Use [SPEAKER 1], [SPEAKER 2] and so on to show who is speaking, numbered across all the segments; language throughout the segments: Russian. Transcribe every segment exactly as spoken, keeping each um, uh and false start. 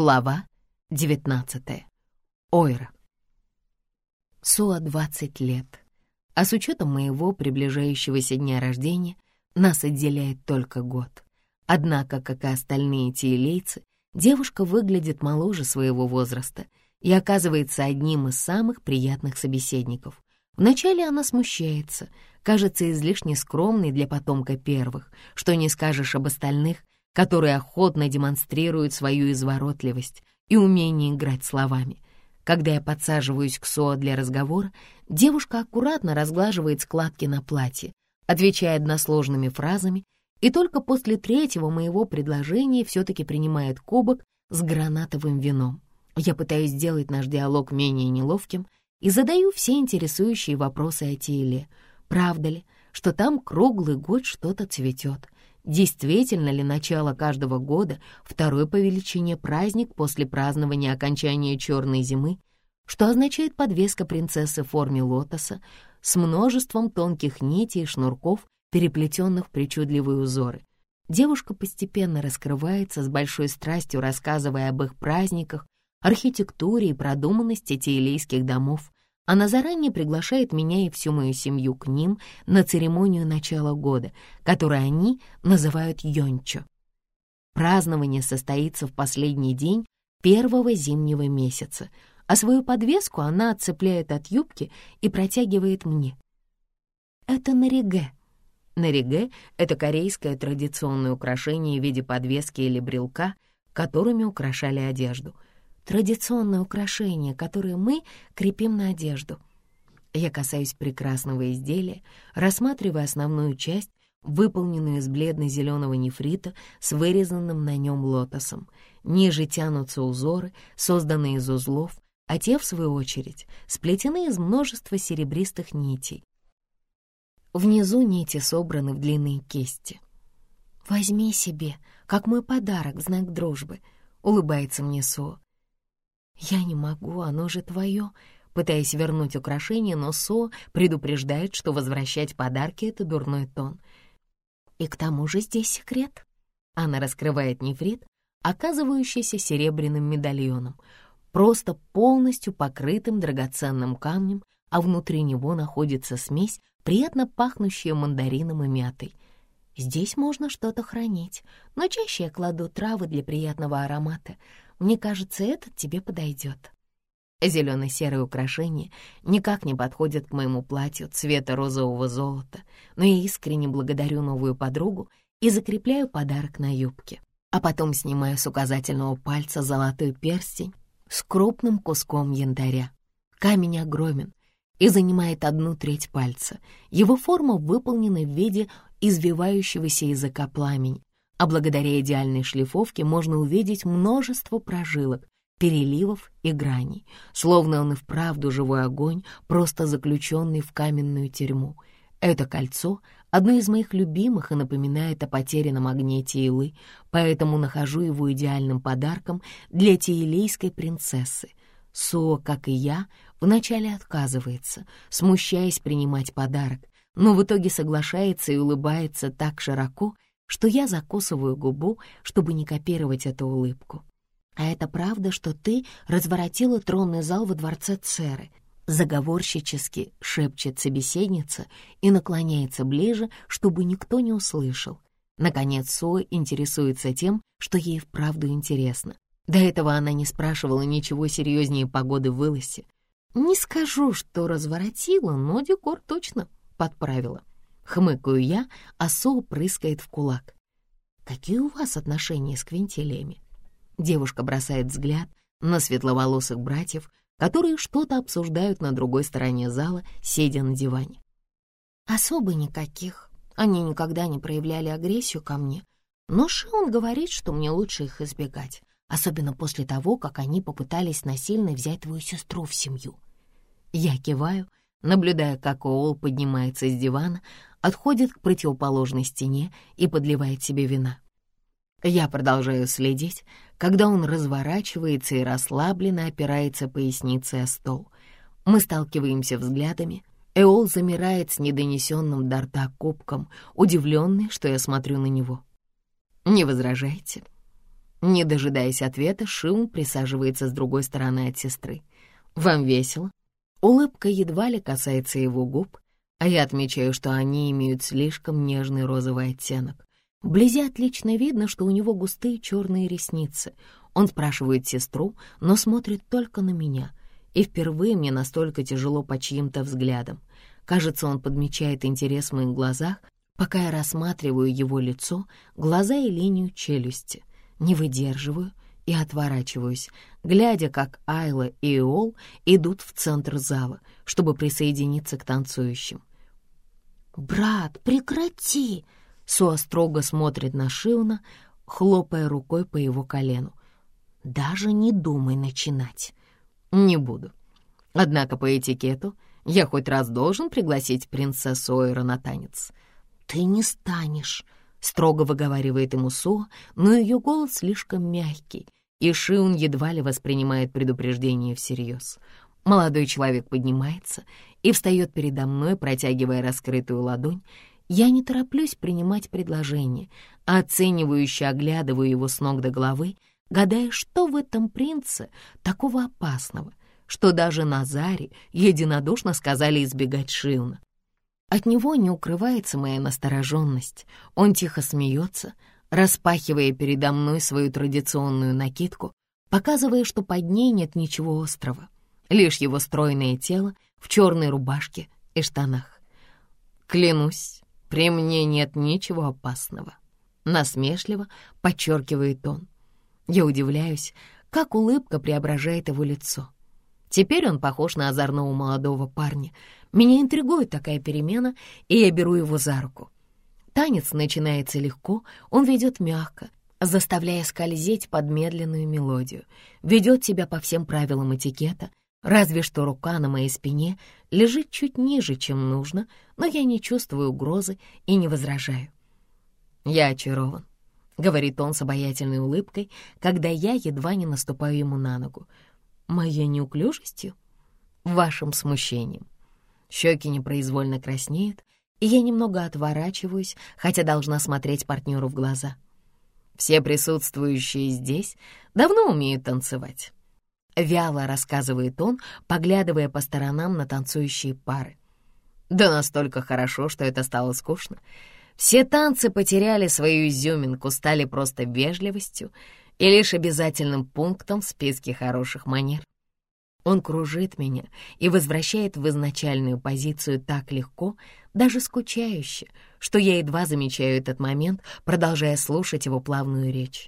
[SPEAKER 1] Глава девятнадцатая. Ойра. Суа двадцать лет, а с учетом моего приближающегося дня рождения нас отделяет только год. Однако, как и остальные тиелейцы, девушка выглядит моложе своего возраста и оказывается одним из самых приятных собеседников. Вначале она смущается, кажется излишне скромной для потомка первых, что не скажешь об остальных, которые охотно демонстрируют свою изворотливость и умение играть словами. Когда я подсаживаюсь к Суа для разговора, девушка аккуратно разглаживает складки на платье, отвечая односложными фразами, и только после третьего моего предложения все-таки принимает кубок с гранатовым вином. Я пытаюсь сделать наш диалог менее неловким и задаю все интересующие вопросы о Тиеле. Правда ли, что там круглый год что-то цветет? Действительно ли начало каждого года второй по величине праздник после празднования окончания черной зимы, что означает подвеска принцессы в форме лотоса с множеством тонких нитей и шнурков, переплетенных в причудливые узоры? Девушка постепенно раскрывается, с большой страстью рассказывая об их праздниках, архитектуре и продуманности тиелейских домов. Она заранее приглашает меня и всю мою семью к ним на церемонию начала года, которую они называют Йончо. Празднование состоится в последний день первого зимнего месяца, а свою подвеску она отцепляет от юбки и протягивает мне. Это наригэ. Наригэ — это корейское традиционное украшение в виде подвески или брелка, которыми украшали одежду. Традиционное украшение, которое мы крепим на одежду. Я касаюсь прекрасного изделия, рассматривая основную часть, выполненную из бледно-зеленого нефрита с вырезанным на нем лотосом. Ниже тянутся узоры, созданные из узлов, а те, в свою очередь, сплетены из множества серебристых нитей. Внизу нити собраны в длинные кисти. «Возьми себе, как мой подарок, в знак дружбы», — улыбается мне Суа. «Я не могу, оно же твое», пытаясь вернуть украшение, но Со предупреждает, что возвращать подарки — это дурной тон. «И к тому же здесь секрет». Она раскрывает нефрит, оказывающийся серебряным медальоном, просто полностью покрытым драгоценным камнем, а внутри него находится смесь, приятно пахнущая мандарином и мятой. Здесь можно что-то хранить, но чаще я кладу травы для приятного аромата. Мне кажется, этот тебе подойдет. Зелено-серое украшение никак не подходит к моему платью цвета розового золота, но я искренне благодарю новую подругу и закрепляю подарок на юбке. А потом снимаю с указательного пальца золотой перстень с крупным куском янтаря. Камень огромен и занимает одну треть пальца. Его форма выполнена в виде извивающегося языка пламени, а благодаря идеальной шлифовке можно увидеть множество прожилок, переливов и граней, словно он и вправду живой огонь, просто заключенный в каменную тюрьму. Это кольцо — одно из моих любимых и напоминает о потерянном огне Тиелы, поэтому нахожу его идеальным подарком для тиелейской принцессы. Суа, как и я, вначале отказывается, смущаясь принимать подарок, но в итоге соглашается и улыбается так широко, что я закусываю губу, чтобы не копировать эту улыбку. «А это правда, что ты разворотила тронный зал во дворце Церы?» Заговорщически шепчет собеседница и наклоняется ближе, чтобы никто не услышал. Наконец Суа интересуется тем, что ей вправду интересно. До этого она не спрашивала ничего серьезнее погоды в Илосе. «Не скажу, что разворотила, но декор точно подправила». Хмыкаю я, а Суа прыскает в кулак. «Какие у вас отношения с Квинтилиями?» Девушка бросает взгляд на светловолосых братьев, которые что-то обсуждают на другой стороне зала, сидя на диване. «Особо никаких. Они никогда не проявляли агрессию ко мне. Но Шион говорит, что мне лучше их избегать, особенно после того, как они попытались насильно взять твою сестру в семью». Я киваю, наблюдая, как Оол поднимается с дивана, отходит к противоположной стене и подливает себе вина. Я продолжаю следить, когда он разворачивается и расслабленно опирается поясницей о стол. Мы сталкиваемся взглядами. Эол замирает с недонесенным до рта кубком, удивленный, что я смотрю на него. «Не возражаете?» Не дожидаясь ответа, Шиун присаживается с другой стороны от сестры. «Вам весело?» Улыбка едва ли касается его губ, а я отмечаю, что они имеют слишком нежный розовый оттенок. Вблизи отлично видно, что у него густые черные ресницы. Он спрашивает сестру, но смотрит только на меня. И впервые мне настолько тяжело по чьим-то взглядам. Кажется, он подмечает интерес в моих глазах, пока я рассматриваю его лицо, глаза и линию челюсти. Не выдерживаю и отворачиваюсь, глядя, как Айла и Иол идут в центр зала, чтобы присоединиться к танцующим. «Брат, прекрати!» Суа строго смотрит на Шиуна, хлопая рукой по его колену. «Даже не думай начинать». «Не буду. Однако по этикету я хоть раз должен пригласить принцессу Ойра на танец». «Ты не станешь», — строго выговаривает ему Суа, но ее голос слишком мягкий, и Шиун едва ли воспринимает предупреждение всерьез. Молодой человек поднимается и встает передо мной, протягивая раскрытую ладонь. Я не тороплюсь принимать предложение, а оценивающе оглядываю его с ног до головы, гадая, что в этом принце такого опасного, что даже Назари единодушно сказали избегать Шиуна. От него не укрывается моя настороженность. Он тихо смеется, распахивая передо мной свою традиционную накидку, показывая, что под ней нет ничего острого, лишь его стройное тело в черной рубашке и штанах. «Клянусь, при мне нет ничего опасного», — насмешливо подчеркивает он. Я удивляюсь, как улыбка преображает его лицо. Теперь он похож на озорного молодого парня. Меня интригует такая перемена, и я беру его за руку. Танец начинается легко, он ведет мягко, заставляя скользить под медленную мелодию. Ведет себя по всем правилам этикета, разве что рука на моей спине лежит чуть ниже, чем нужно, но я не чувствую угрозы и не возражаю. «Я очарован», — говорит он с обаятельной улыбкой, когда я едва не наступаю ему на ногу. «Моей неуклюжестью? Вашим смущением». Щеки непроизвольно краснеют, и я немного отворачиваюсь, хотя должна смотреть партнеру в глаза. Все присутствующие здесь давно умеют танцевать. Вяло рассказывает он, поглядывая по сторонам на танцующие пары. Да настолько хорошо, что это стало скучно. Все танцы потеряли свою изюминку, стали просто вежливостью и лишь обязательным пунктом в списке хороших манер. Он кружит меня и возвращает в изначальную позицию так легко, даже скучающе, что я едва замечаю этот момент, продолжая слушать его плавную речь.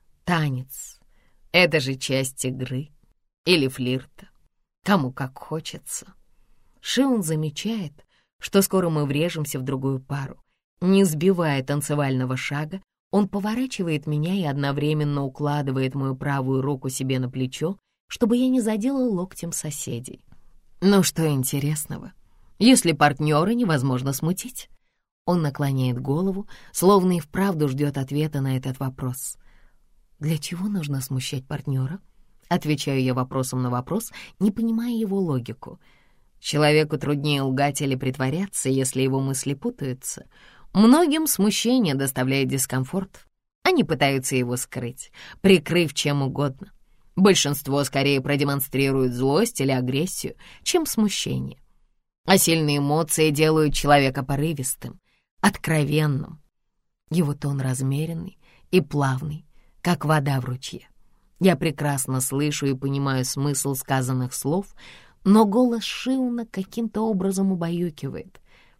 [SPEAKER 1] Танец — это же часть игры или флирта, кому как хочется. Шиун замечает, что скоро мы врежемся в другую пару. Не сбивая танцевального шага, он поворачивает меня и одновременно укладывает мою правую руку себе на плечо, чтобы я не задела локтем соседей. Ну что интересного, если партнера невозможно смутить? Он наклоняет голову, словно и вправду ждет ответа на этот вопрос. Для чего нужно смущать партнера? Отвечаю я вопросом на вопрос, не понимая его логику. Человеку труднее лгать или притворяться, если его мысли путаются. Многим смущение доставляет дискомфорт. Они пытаются его скрыть, прикрыв чем угодно. Большинство скорее продемонстрирует злость или агрессию, чем смущение. А сильные эмоции делают человека порывистым, откровенным. Его тон размеренный и плавный, как вода в ручье. Я прекрасно слышу и понимаю смысл сказанных слов, но голос Шиуна каким-то образом убаюкивает.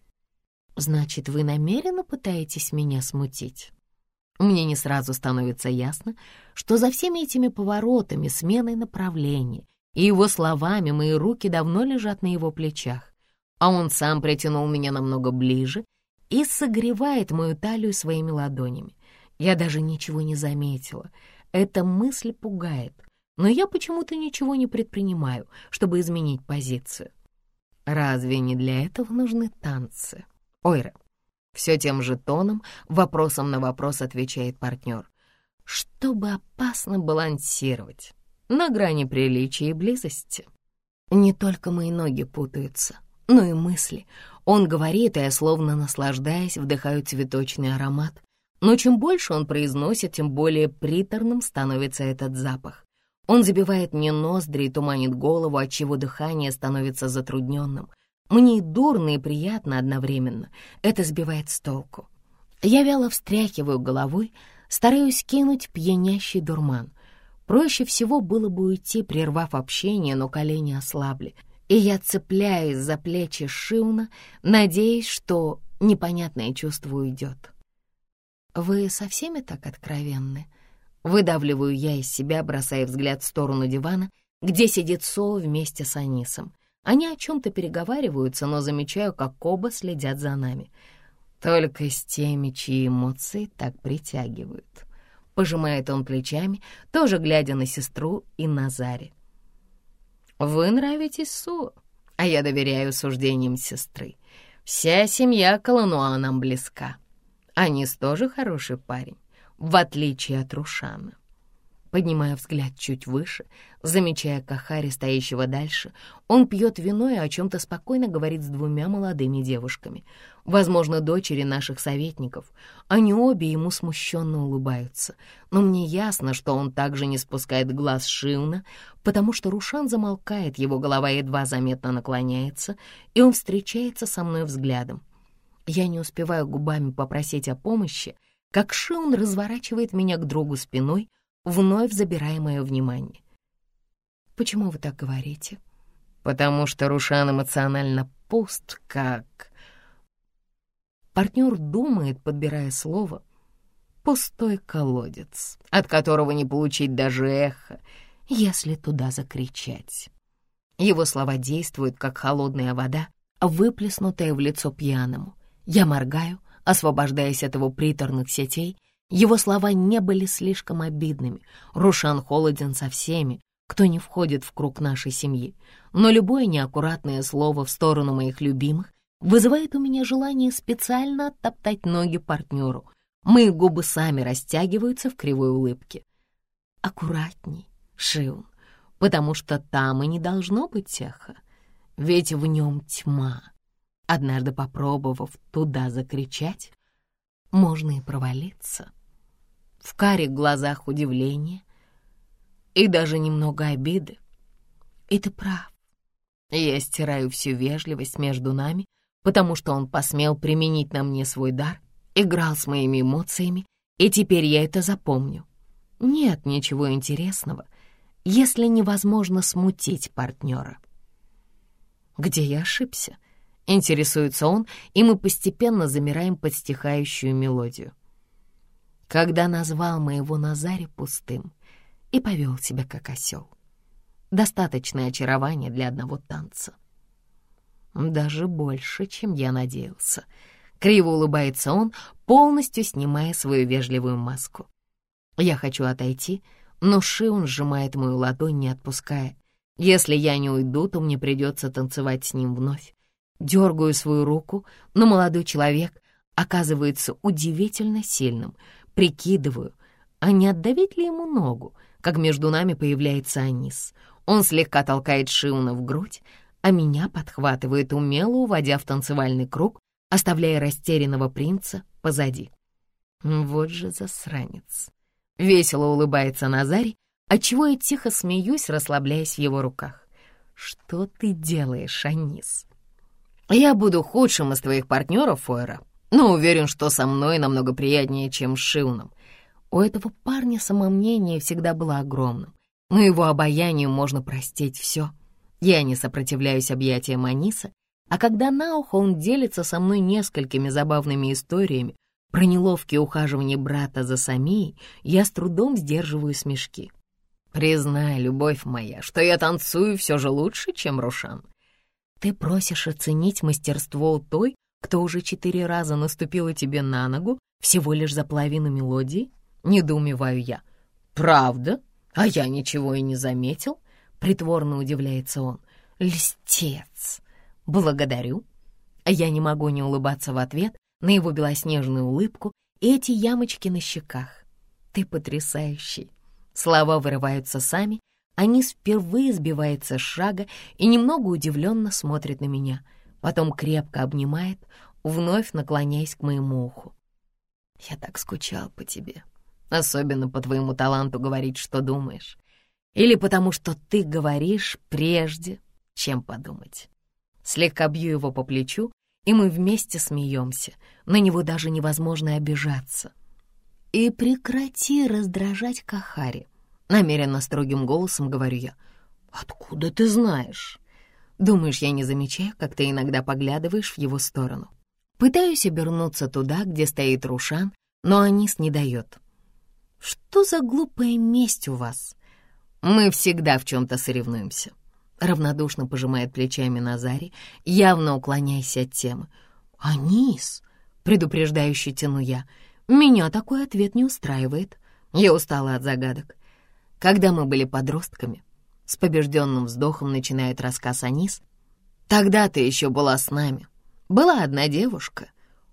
[SPEAKER 1] «Значит, вы намеренно пытаетесь меня смутить?» Мне не сразу становится ясно, что за всеми этими поворотами, сменой направления и его словами мои руки давно лежат на его плечах, а он сам притянул меня намного ближе и согревает мою талию своими ладонями. Я даже ничего не заметила. Эта мысль пугает, но я почему-то ничего не предпринимаю, чтобы изменить позицию. Разве не для этого нужны танцы? Ойра. Все тем же тоном, вопросом на вопрос отвечает партнер. Чтобы опасно балансировать на грани приличия и близости. Не только мои ноги путаются, но и мысли. Он говорит, и я, словно наслаждаясь, вдыхаю цветочный аромат, Но чем больше он произносит, тем более приторным становится этот запах. Он забивает мне ноздри и туманит голову, отчего дыхание становится затрудненным. Мне и дурно, и приятно одновременно. Это сбивает с толку. Я вяло встряхиваю головой, стараюсь кинуть пьянящий дурман. Проще всего было бы уйти, прервав общение, но колени ослабли, и я цепляюсь за плечи Шиуна, надеясь, что непонятное чувство уйдет. «Вы со всеми так откровенны?» Выдавливаю я из себя, бросая взгляд в сторону дивана, где сидит Со вместе с Анисом. Они о чем-то переговариваются, но замечаю, как оба следят за нами. Только с теми, чьи эмоции так притягивают. Пожимает он плечами, тоже глядя на сестру и на Зари. «Вы нравитесь Со, а я доверяю суждениям сестры. Вся семья Колонуа нам близка. Анис тоже хороший парень, в отличие от Рушана». Поднимая взгляд чуть выше, замечая Кахари, стоящего дальше, он пьет вино и о чем-то спокойно говорит с двумя молодыми девушками, возможно, дочери наших советников. Они обе ему смущенно улыбаются, но мне ясно, что он также не спускает глаз Шиуна, потому что Рушан замолкает, его голова едва заметно наклоняется, и он встречается со мной взглядом. Я не успеваю губами попросить о помощи, как Шиун разворачивает меня к другу спиной, вновь забирая мое внимание. «Почему вы так говорите?» «Потому что Рушан эмоционально пуст, как...» Партнер думает, подбирая слово. «Пустой колодец, от которого не получить даже эхо, если туда закричать». Его слова действуют, как холодная вода, выплеснутая в лицо пьяному. Я моргаю, освобождаясь от его приторных сетей. Его слова не были слишком обидными. Рушан холоден со всеми, кто не входит в круг нашей семьи. Но любое неаккуратное слово в сторону моих любимых вызывает у меня желание специально оттоптать ноги партнеру. Мои губы сами растягиваются в кривой улыбке. Аккуратней, Шиун, потому что там и не должно быть эхо. Ведь в нем тьма. Однажды попробовав туда закричать, можно и провалиться. В карих глазах удивление и даже немного обиды. И ты прав. Я стираю всю вежливость между нами, потому что он посмел применить на мне свой дар, играл с моими эмоциями, и теперь я это запомню. Нет ничего интересного, если невозможно смутить партнера. Где я ошибся? Интересуется он, и мы постепенно замираем под стихающую мелодию. Когда назвал моего Назари пустым и повел себя как осел. Достаточное очарование для одного танца. Даже больше, чем я надеялся. Криво улыбается он, полностью снимая свою вежливую маску. Я хочу отойти, но Шиун сжимает мою ладонь, не отпуская. Если я не уйду, то мне придется танцевать с ним вновь. Дергаю свою руку, но молодой человек оказывается удивительно сильным. Прикидываю, а не отдавить ли ему ногу, как между нами появляется Анис. Он слегка толкает Шиуна в грудь, а меня подхватывает, умело уводя в танцевальный круг, оставляя растерянного принца позади. Вот же засранец. Весело улыбается Назари, отчего я тихо смеюсь, расслабляясь в его руках. «Что ты делаешь, Анис?» «Я буду худшим из твоих партнеров, Фойра, но уверен, что со мной намного приятнее, чем с Шиуном». У этого парня самомнение всегда было огромным, но его обаянию можно простить все. Я не сопротивляюсь объятиям Аниса, а когда на ухо он делится со мной несколькими забавными историями про неловкие ухаживания брата за Самией, я с трудом сдерживаю смешки. «Признай, любовь моя, что я танцую все же лучше, чем Рушан». «Ты просишь оценить мастерство у той, кто уже четыре раза наступила тебе на ногу всего лишь за половину мелодии?» — недоумеваю я. «Правда? А я ничего и не заметил?» — притворно удивляется он. «Льстец! Благодарю!» А я не могу не улыбаться в ответ на его белоснежную улыбку и эти ямочки на щеках. «Ты потрясающий!» Слова вырываются сами, Анис впервые сбивается с шага и немного удивленно смотрит на меня, потом крепко обнимает, вновь наклоняясь к моему уху. Я так скучал по тебе, особенно по твоему таланту говорить, что думаешь. Или потому что ты говоришь прежде, чем подумать. Слегка бью его по плечу, и мы вместе смеемся. На него даже невозможно обижаться. И прекрати раздражать Кахари. Намеренно строгим голосом говорю я. Откуда ты знаешь? Думаешь, я не замечаю, как ты иногда поглядываешь в его сторону? Пытаюсь обернуться туда, где стоит Рушан, но Анис не дает. Что за глупая месть у вас? Мы всегда в чем-то соревнуемся. Равнодушно пожимает плечами Назари, явно уклоняясь от темы. «Анис!» — предупреждающе тяну я. «Меня такой ответ не устраивает». Я устала от загадок. Когда мы были подростками, с побежденным вздохом начинает рассказ Анис. Тогда ты еще была с нами. Была одна девушка.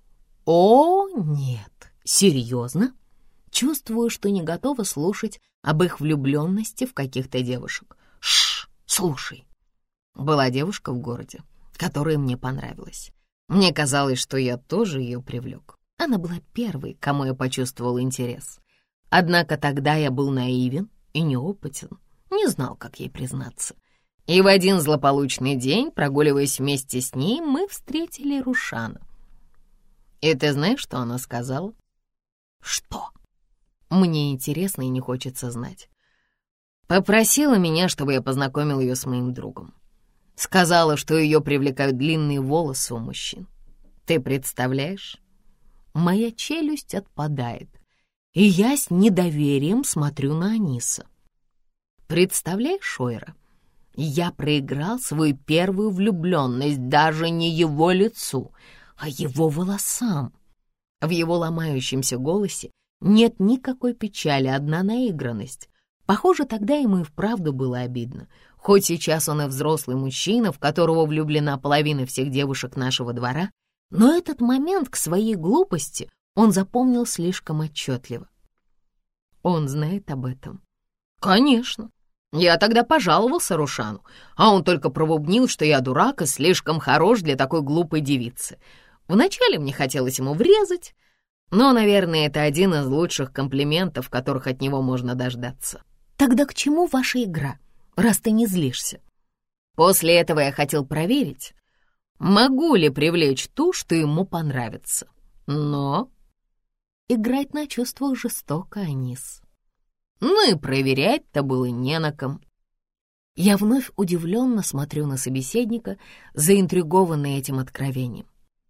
[SPEAKER 1] О, нет, серьезно? Чувствую, что не готова слушать об их влюбленности в каких-то девушек. Шш, слушай. Была девушка в городе, которая мне понравилась. Мне казалось, что я тоже ее привлек. Она была первой, кому я почувствовал интерес. Однако тогда я был наивен и неопытен, не знал, как ей признаться. И в один злополучный день, прогуливаясь вместе с ней, мы встретили Рушана. И ты знаешь, что она сказала? Что? Мне интересно и не хочется знать. Попросила меня, чтобы я познакомил ее с моим другом. Сказала, что ее привлекают длинные волосы у мужчин. Ты представляешь? Моя челюсть отпадает, и я с недоверием смотрю на Аниса. Представляешь, Ойра, я проиграл свою первую влюбленность даже не его лицу, а его волосам. В его ломающемся голосе нет никакой печали, одна наигранность. Похоже, тогда ему и вправду было обидно. Хоть сейчас он и взрослый мужчина, в которого влюблена половина всех девушек нашего двора, но этот момент к своей глупости он запомнил слишком отчетливо. Он знает об этом? Конечно. Я тогда пожаловался Рушану, а он только пробубнил, что я дурак и слишком хорош для такой глупой девицы. Вначале мне хотелось ему врезать, но, наверное, это один из лучших комплиментов, которых от него можно дождаться. Тогда к чему ваша игра, раз ты не злишься? После этого я хотел проверить, могу ли привлечь ту, что ему понравится. Но играть на чувствах жестоко, Анис. Ну и проверять-то было не на ком. Я вновь удивленно смотрю на собеседника, заинтригованный этим откровением.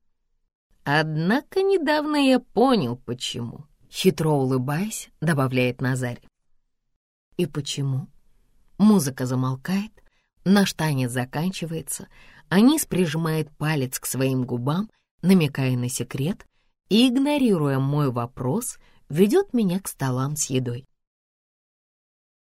[SPEAKER 1] Однако недавно я понял, почему. Хитро улыбаясь, добавляет Назарь. И почему? Музыка замолкает, наш танец заканчивается, Анис прижимает палец к своим губам, намекая на секрет, и, игнорируя мой вопрос, ведет меня к столам с едой.